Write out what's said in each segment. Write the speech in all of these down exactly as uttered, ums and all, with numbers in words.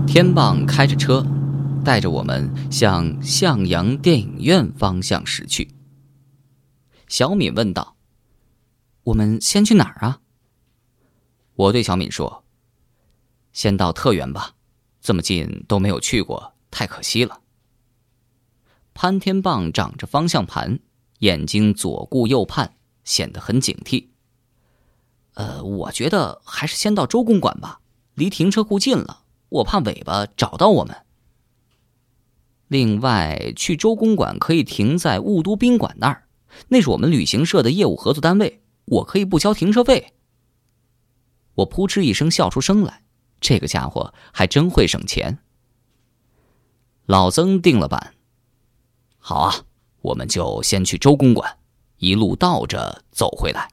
天棒开着车，带着我们向向阳电影院方向驶去。小敏问道：“我们先去哪儿啊？”我对小敏说：“先到特园吧，这么近都没有去过，太可惜了。”潘天棒掌着方向盘，眼睛左顾右盼，显得很警惕。呃，我觉得还是先到周公馆吧，离停车库近了，我怕尾巴找到我们。另外，去周公馆可以停在雾都宾馆那儿，那是我们旅行社的业务合作单位，我可以不交停车费。我扑哧一声笑出声来，这个家伙还真会省钱。老曾定了板，好啊，我们就先去周公馆，一路倒着走回来。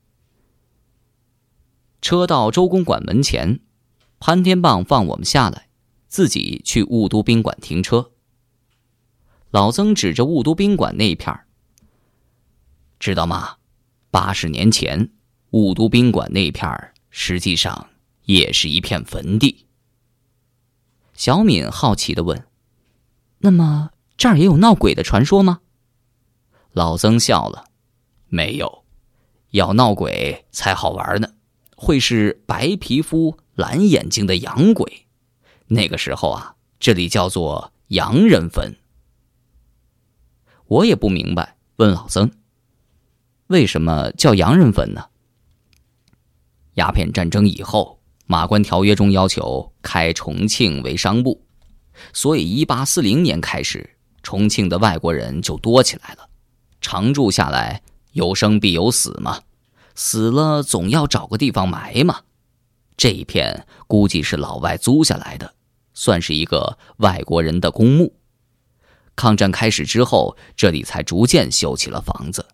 车到周公馆门前，潘天棒放我们下来，自己去雾都宾馆停车。老曾指着雾都宾馆那一片，知道吗？八十年前，雾都宾馆那一片实际上也是一片坟地。小敏好奇地问：“那么这儿也有闹鬼的传说吗？”老曾笑了：“没有，要闹鬼才好玩呢，会是白皮肤蓝眼睛的洋鬼。那个时候啊，这里叫做洋人坟。”我也不明白，问老曾：“为什么叫洋人坟呢？”鸦片战争以后，马关条约中要求开重庆为商埠，所以一八四零年开始，重庆的外国人就多起来了。常住下来，有生必有死嘛，死了总要找个地方埋嘛。这一片估计是老外租下来的，算是一个外国人的公墓。抗战开始之后，这里才逐渐修起了房子。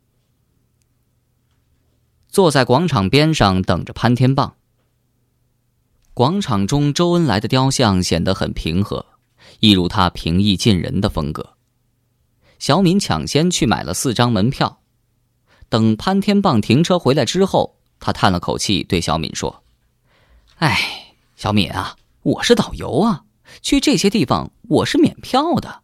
坐在广场边上等着潘天棒。广场中周恩来的雕像显得很平和，一如他平易近人的风格。小敏抢先去买了四张门票。等潘天棒停车回来之后，他叹了口气对小敏说：“哎，小敏啊，我是导游啊，去这些地方我是免票的。”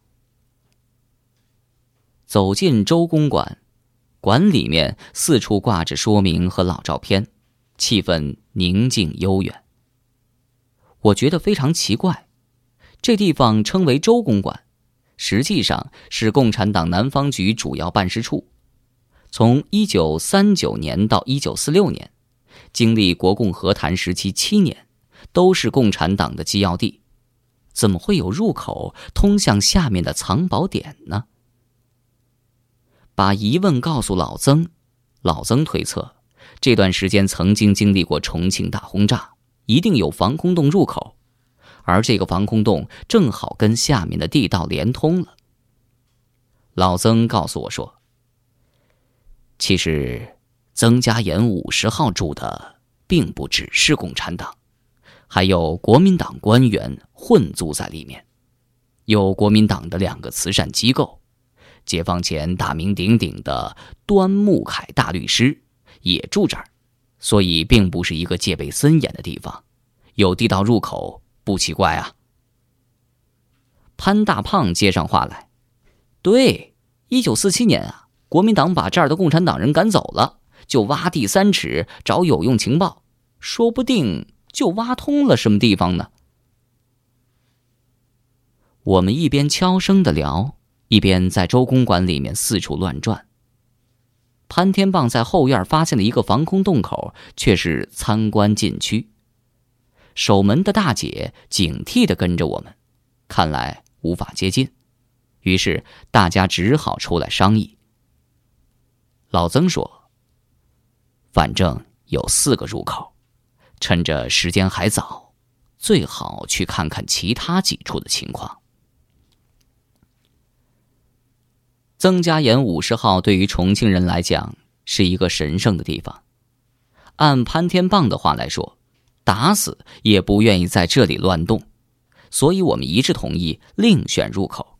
走进周公馆，馆里面四处挂着说明和老照片，气氛宁静悠远。我觉得非常奇怪，这地方称为周公馆，实际上是共产党南方局主要办事处。从一九三九年到一九四六年，经历国共和谈时期七年，都是共产党的机要地，怎么会有入口通向下面的藏宝点呢？把疑问告诉老曾，老曾推测，这段时间曾经经历过重庆大轰炸，一定有防空洞入口，而这个防空洞正好跟下面的地道连通了。老曾告诉我说，其实曾家岩五十号住的并不只是共产党，还有国民党官员混租在里面，有国民党的两个慈善机构，解放前大名鼎鼎的端木凯大律师也住这儿，所以并不是一个戒备森严的地方，有地道入口不奇怪啊。潘大胖接上话来，对，一九四七年啊，国民党把这儿的共产党人赶走了，就挖地三尺找有用情报，说不定就挖通了什么地方呢。我们一边悄声地聊，一边在周公馆里面四处乱转。潘天棒在后院发现了一个防空洞口，却是参观禁区。守门的大姐警惕地跟着我们，看来无法接近，于是大家只好出来商议。老曾说，反正有四个入口，趁着时间还早，最好去看看其他几处的情况。曾家岩五十号对于重庆人来讲是一个神圣的地方，按潘天棒的话来说，打死也不愿意在这里乱动，所以我们一致同意另选入口。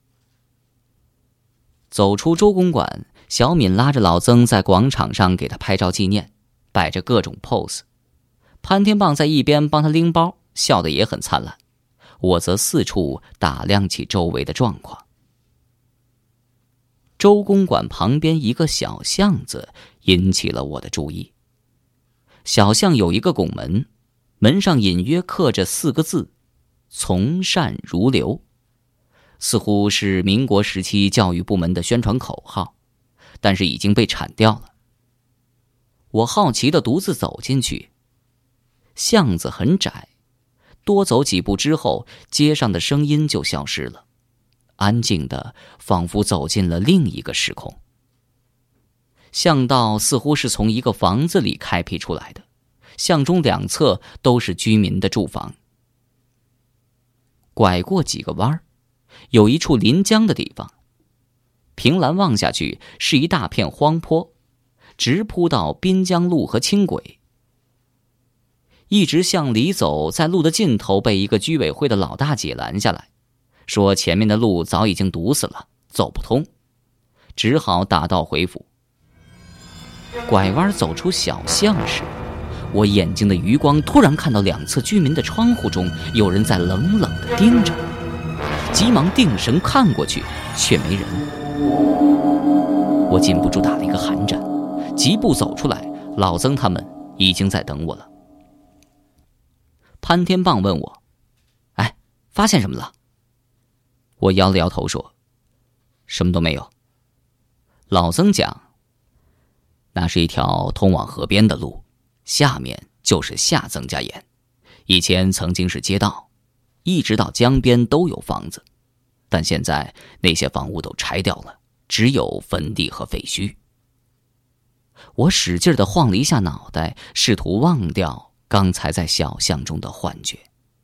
走出周公馆，小敏拉着老曾在广场上给他拍照纪念，摆着各种 pose。潘天棒在一边帮他拎包，笑得也很灿烂。 我则四处打量起周围的状况。周公馆旁边一个小巷子引起了我的注意。小巷有一个拱门，门上隐约刻着四个字：从善如流，似乎是民国时期教育部门的宣传口号，但是已经被铲掉了。我好奇地独自走进去，巷子很窄，多走几步之后，街上的声音就消失了，安静的仿佛走进了另一个时空。巷道似乎是从一个房子里开辟出来的，巷中两侧都是居民的住房。拐过几个弯儿，有一处临江的地方，凭栏望下去是一大片荒坡，直铺到滨江路和轻轨。一直向里走，在路的尽头被一个居委会的老大姐拦下来，说前面的路早已经堵死了，走不通，只好打道回府。拐弯走出小巷时，我眼睛的余光突然看到两侧居民的窗户中有人在冷冷地盯着，急忙定神看过去，却没人。我禁不住打了一个寒战，疾步走出来，老曾他们已经在等我了。潘天棒问我：哎，发现什么了？我摇了摇头说：什么都没有。老曾讲：那是一条通往河边的路，下面就是下曾家眼，以前曾经是街道，一直到江边都有房子，但现在那些房屋都拆掉了，只有坟地和废墟。我使劲地晃了一下脑袋，试图忘掉刚才在小巷中的幻觉。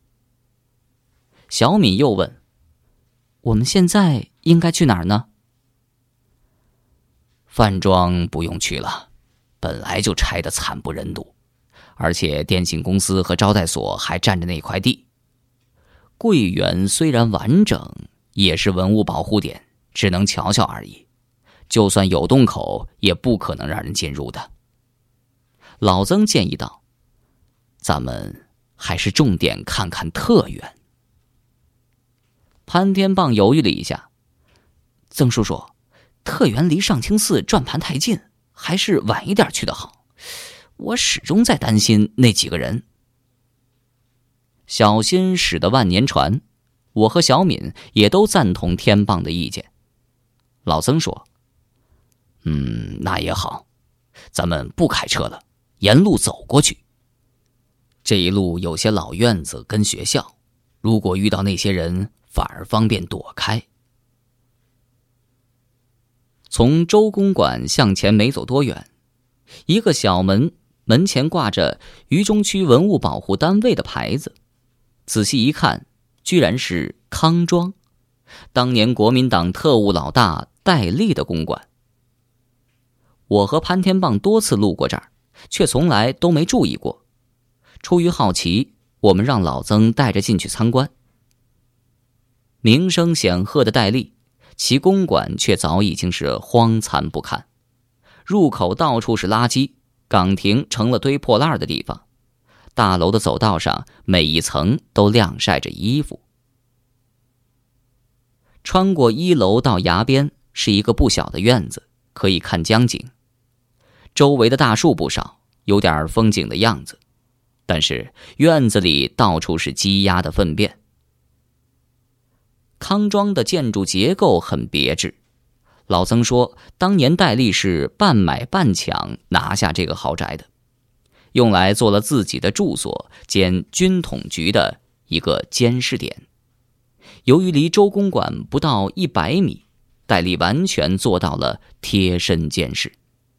小敏又问：我们现在应该去哪儿呢？饭庄不用去了，本来就拆得惨不忍睹，而且电信公司和招待所还占着那块地。桂园虽然完整，也是文物保护点，只能瞧瞧而已，就算有洞口也不可能让人进入的。老曾建议道：咱们还是重点看看特园。潘天棒犹豫了一下：曾叔叔，特园离上清寺转盘太近，还是晚一点去的好，我始终在担心那几个人。小心驶得万年船，我和小敏也都赞同天棒的意见。老曾说：嗯，那也好，咱们不开车了，沿路走过去。这一路有些老院子跟学校，如果遇到那些人，反而方便躲开。从周公馆向前没走多远，一个小门，门前挂着渝中区文物保护单位的牌子，仔细一看，居然是康庄，当年国民党特务老大戴笠的公馆。我和潘天棒多次路过这儿，却从来都没注意过。出于好奇，我们让老曾带着进去参观。名声显赫的戴笠，其公馆却早已经是荒残不堪，入口到处是垃圾，岗亭成了堆破烂的地方，大楼的走道上每一层都晾晒着衣服。穿过一楼到崖边是一个不小的院子，可以看江景，周围的大树不少，有点风景的样子，但是院子里到处是积压的粪便。康庄的建筑结构很别致，老曾说当年戴笠是半买半抢拿下这个豪宅的，用来做了自己的住所兼军统局的一个监视点。由于离周公馆不到一百米，戴笠完全做到了贴身监视。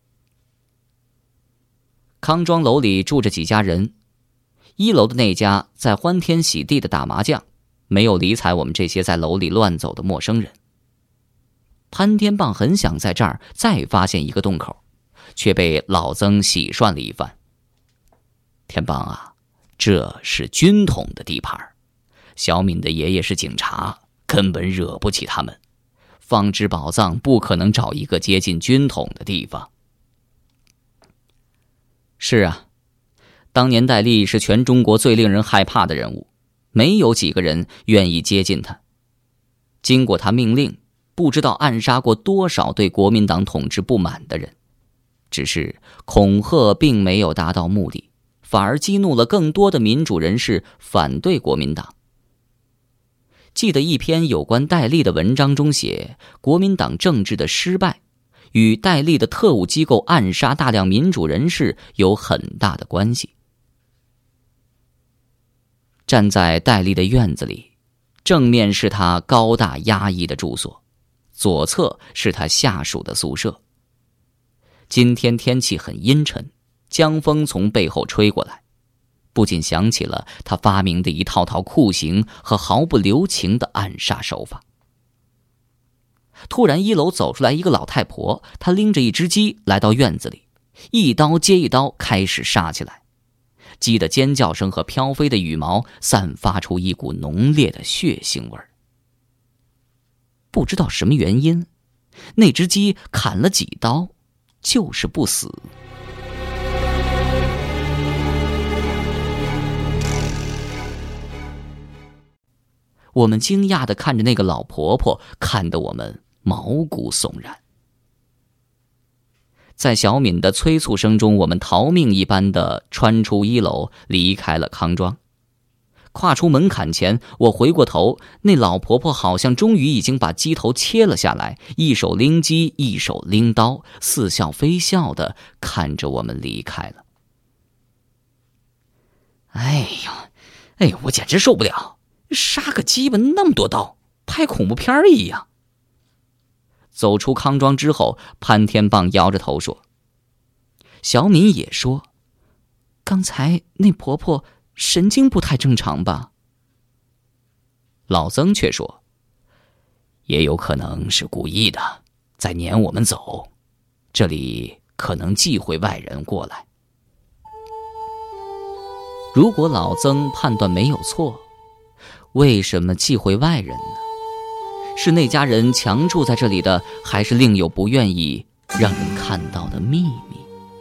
康庄楼里住着几家人，一楼的那家在欢天喜地的打麻将，没有理睬我们这些在楼里乱走的陌生人。潘天棒很想在这儿再发现一个洞口，却被老曾洗涮了一番。天棒啊，这是军统的地盘，小敏的爷爷是警察，根本惹不起他们。放置宝藏不可能找一个接近军统的地方。是啊，当年戴笠是全中国最令人害怕的人物， 没有几个人愿意接近他。经过他命令，不知道暗杀过多少对国民党统治不满的人。只是恐吓并没有达到目的，反而激怒了更多的民主人士反对国民党。记得一篇有关戴笠的文章中写，国民党政治的失败与戴笠的特务机构暗杀大量民主人士有很大的关系。站在戴笠的院子里，正面是他高大压抑的住所，左侧是他下属的宿舍。今天天气很阴沉，江风从背后吹过来，不禁想起了他发明的一套套酷刑和毫不留情的暗杀手法。突然一楼走出来一个老太婆，她拎着一只鸡来到院子里，一刀接一刀开始杀起来。鸡的尖叫声和飘飞的羽毛散发出一股浓烈的血腥味儿。不知道什么原因，那只鸡砍了几刀就是不死。我们惊讶地看着那个老婆婆，看得我们毛骨悚然。在小敏的催促声中，我们逃命一般地穿出一楼，离开了康庄。跨出门槛前，我回过头，那老婆婆好像终于已经把鸡头切了下来，一手拎鸡，一手拎刀，似笑非笑地看着我们离开了。哎呀，哎呀，我简直受不了！杀个鸡巴那么多刀，拍恐怖片一样。走出康庄之后，潘天棒摇着头说：“小敏也说，刚才那婆婆神经不太正常吧？”老曾却说：“也有可能是故意的，在撵我们走，这里可能忌讳外人过来。”如果老曾判断没有错，为什么忌讳外人呢？是那家人强住在这里的，还是另有不愿意让人看到的秘密？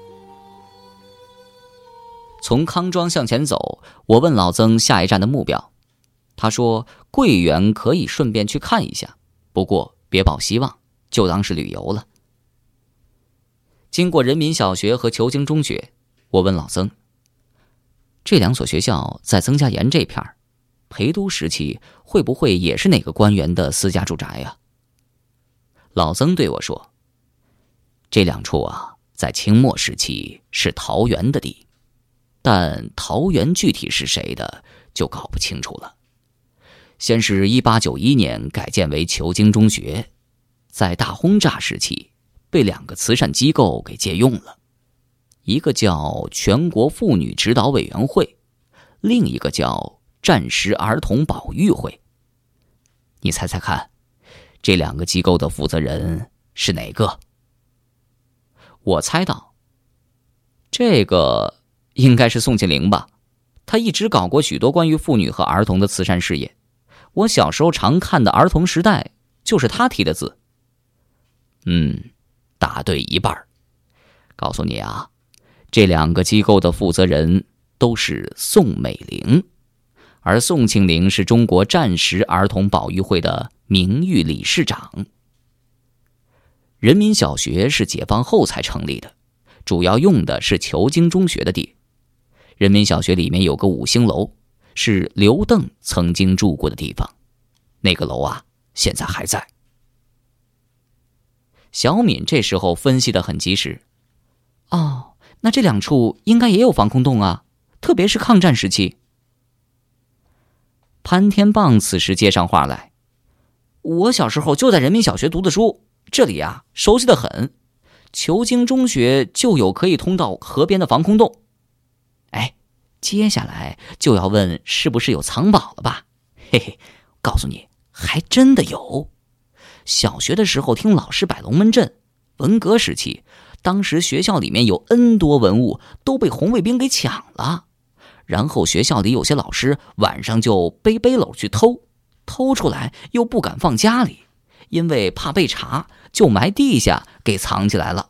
从康庄向前走，我问老曾下一站的目标。他说桂园可以顺便去看一下，不过别抱希望，就当是旅游了。经过人民小学和球经中学，我问老曾，这两所学校在曾家岩这片儿，陪都时期会不会也是哪个官员的私家住宅呀？老曾对我说，这两处啊，在清末时期是桃园的地，但桃园具体是谁的就搞不清楚了。先是一八九一年改建为球经中学，在大轰炸时期被两个慈善机构给借用了，一个叫全国妇女指导委员会，另一个叫战时儿童保育会。你猜猜看，这两个机构的负责人是哪个？我猜到，这个应该是宋庆龄吧，他一直搞过许多关于妇女和儿童的慈善事业。我小时候常看的《儿童时代》就是他题的字。嗯，答对一半。告诉你啊，这两个机构的负责人都是宋美龄，而宋庆龄是中国战时儿童保育会的名誉理事长。人民小学是解放后才成立的，主要用的是球经中学的地。人民小学里面有个五星楼，是刘邓曾经住过的地方，那个楼啊，现在还在。小敏这时候分析得很及时。哦，那这两处应该也有防空洞啊，特别是抗战时期。潘天棒此时接上话来，我小时候就在人民小学读的书，这里啊熟悉得很。球经中学就有可以通到河边的防空洞。哎，接下来就要问是不是有藏宝了吧？嘿嘿，告诉你，还真的有。小学的时候听老师摆龙门阵，文革时期，当时学校里面有 N 多文物都被红卫兵给抢了，然后学校里有些老师晚上就背背篓去偷，偷出来又不敢放家里，因为怕被查，就埋地下给藏起来了。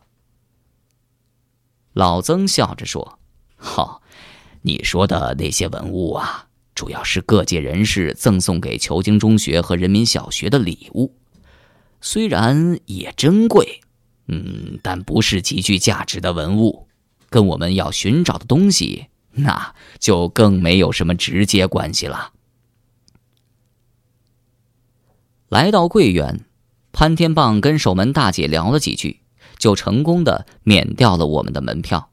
老曾笑着说，好、哦，你说的那些文物啊， 主要是各界人士赠送给裘京中学和人民小学的礼物，虽然也珍贵，嗯，但不是极具价值的文物，跟我们要寻找的东西，那就更没有什么直接关系了。来到桂园，潘天棒跟守门大姐聊了几句，就成功的免掉了我们的门票。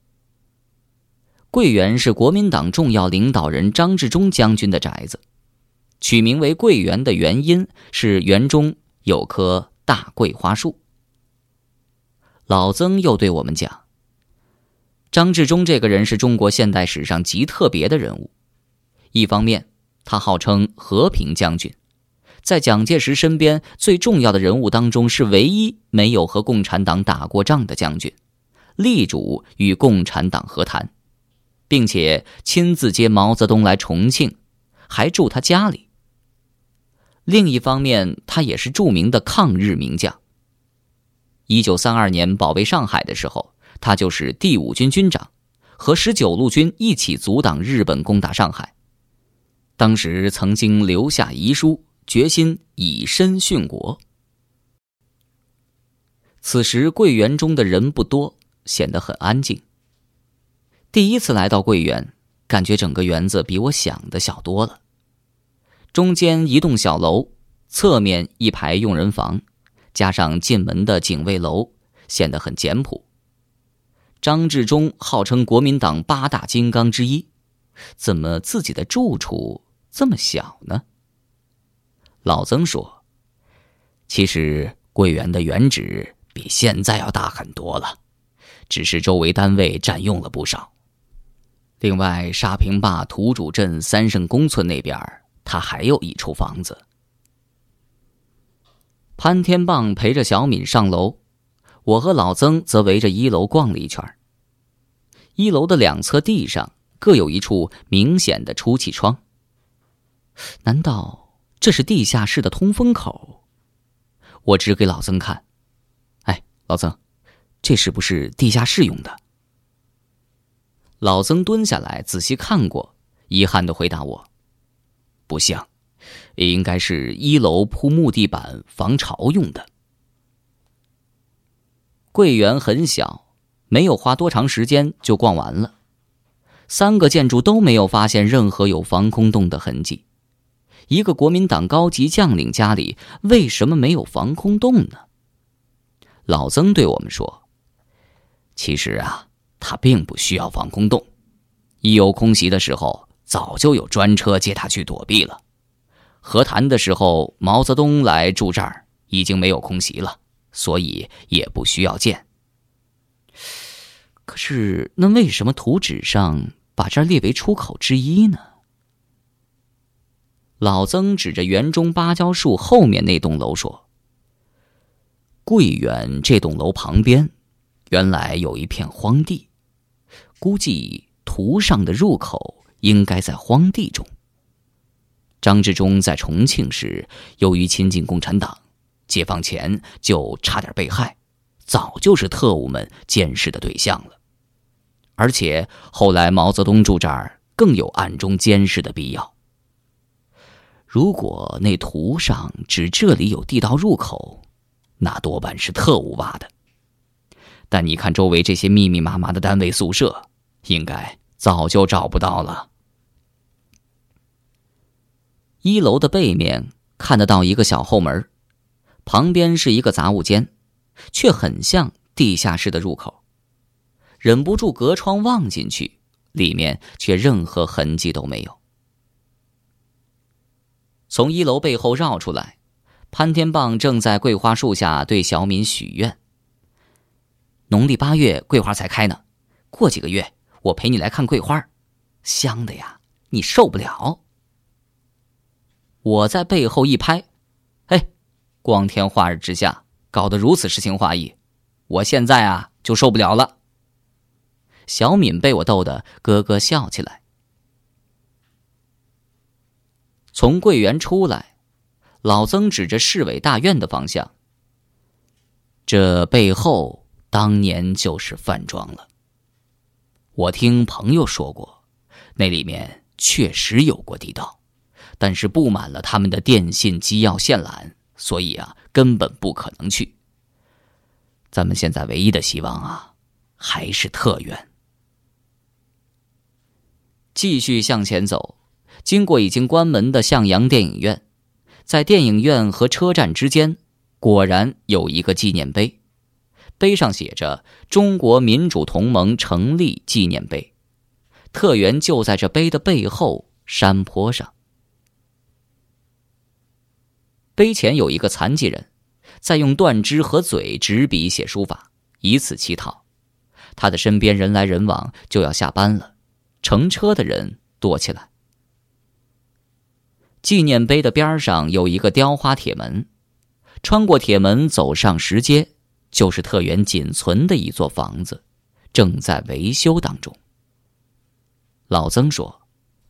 桂园是国民党重要领导人张治中将军的宅子，取名为桂园的原因是园中有棵大桂花树。老曾又对我们讲，张治中这个人是中国现代史上极特别的人物。一方面，他号称和平将军，在蒋介石身边最重要的人物当中是唯一没有和共产党打过仗的将军，力主与共产党和谈，并且亲自接毛泽东来重庆，还住他家里。另一方面，他也是著名的抗日名将。一九三二年保卫上海的时候，他就是第五军军长，和十九路军一起阻挡日本攻打上海。当时曾经留下遗书，决心以身殉国。此时桂园中的人不多，显得很安静。第一次来到桂园，感觉整个园子比我想的小多了。中间一栋小楼，侧面一排用人房，加上进门的警卫楼，显得很简朴。张治中号称国民党八大金刚之一，怎么自己的住处这么小呢？老曾说，其实桂园的原址比现在要大很多了，只是周围单位占用了不少。另外，沙坪坝土主镇三圣公村那边，他还有一处房子。潘天棒陪着小敏上楼，我和老曾则围着一楼逛了一圈。一楼的两侧地上各有一处明显的出气窗，难道这是地下室的通风口？我指给老曾看，哎，老曾，这是不是地下室用的？老曾蹲下来仔细看过，遗憾地回答我，不像，应该是一楼铺木地板防潮用的。桂园很小，没有花多长时间就逛完了。三个建筑都没有发现任何有防空洞的痕迹。一个国民党高级将领家里为什么没有防空洞呢？老曾对我们说，其实啊，他并不需要防空洞，一有空袭的时候，早就有专车接他去躲避了。和谈的时候，毛泽东来住这儿，已经没有空袭了，所以也不需要建。可是，那为什么图纸上把这儿列为出口之一呢？老曾指着园中芭蕉树后面那栋楼说，桂园这栋楼旁边原来有一片荒地，估计图上的入口应该在荒地中。张治中在重庆时，由于亲近共产党，解放前就差点被害，早就是特务们监视的对象了。而且后来毛泽东住这儿，更有暗中监视的必要。如果那图上指这里有地道入口，那多半是特务挖的。但你看周围这些密密麻麻的单位宿舍，应该早就找不到了。一楼的背面看得到一个小后门，旁边是一个杂物间，却很像地下室的入口。忍不住隔窗望进去，里面却任何痕迹都没有。从一楼背后绕出来，潘天棒正在桂花树下对小敏许愿。农历八月桂花才开呢，过几个月我陪你来看桂花，香的呀，你受不了。我在背后一拍，嘿，光天化日之下搞得如此诗情画意，我现在啊就受不了了。小敏被我逗得咯咯笑起来。从桂园出来，老曾指着市委大院的方向，这背后当年就是饭庄了。我听朋友说过，那里面确实有过地道，但是布满了他们的电信机要线缆，所以啊，根本不可能去。咱们现在唯一的希望啊，还是特园。继续向前走，经过已经关门的向阳电影院，在电影院和车站之间，果然有一个纪念碑，碑上写着中国民主同盟成立纪念碑。特园就在这碑的背后山坡上。碑前有一个残疾人，在用断肢和嘴执笔写书法，以此乞讨。他的身边人来人往，就要下班了，乘车的人多起来。纪念碑的边上有一个雕花铁门，穿过铁门走上石阶，就是特园仅存的一座房子，正在维修当中。老曾说，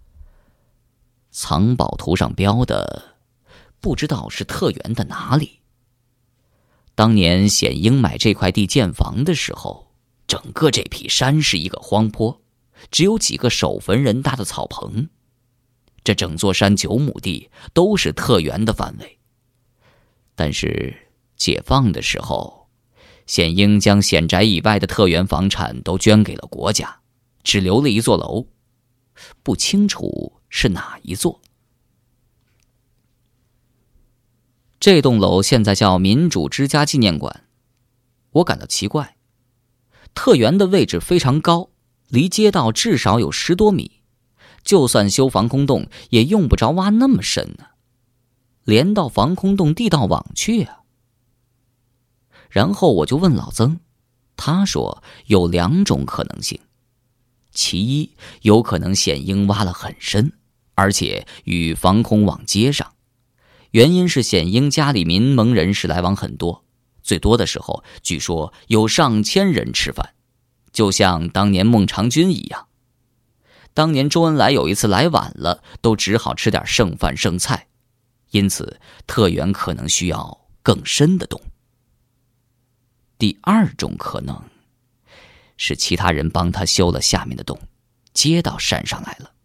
藏宝图上标的不知道是特园的哪里。当年显英买这块地建房的时候，整个这片山是一个荒坡，只有几个手坟人大的草棚。这整座山九亩地都是特园的范围。但是解放的时候，显英将显宅以外的特园房产都捐给了国家，只留了一座楼，不清楚是哪一座。这栋楼现在叫民主之家纪念馆。我感到奇怪，特园的位置非常高，离街道至少有十多米，就算修防空洞也用不着挖那么深呢、啊，连到防空洞地道网去啊。然后我就问老曾，他说有两种可能性。其一，有可能显英挖了很深，而且与防空网接上，原因是显英家里民盟人士来往很多，最多的时候据说有上千人吃饭，就像当年孟尝君一样。当年周恩来有一次来晚了，都只好吃点剩饭剩菜，因此特园可能需要更深的洞。第二种可能是其他人帮他修了下面的洞，接到山上来了。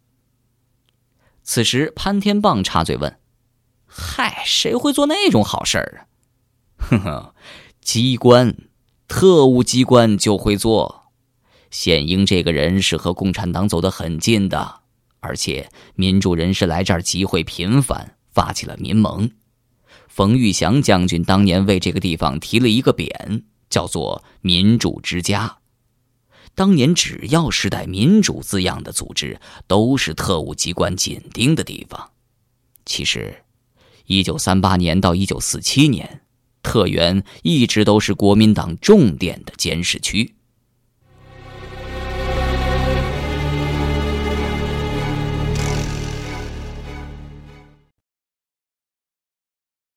此时潘天棒插嘴问，嗨，谁会做那种好事儿啊？呵呵，机关，特务机关就会做。显英这个人是和共产党走得很近的，而且民主人士来这儿集会频繁，发起了民盟。冯玉祥将军当年为这个地方提了一个匾，叫做民主之家。当年只要是带民主字样的组织，都是特务机关紧盯的地方。其实一九三八年到一九四七年，特园一直都是国民党重点的监视区。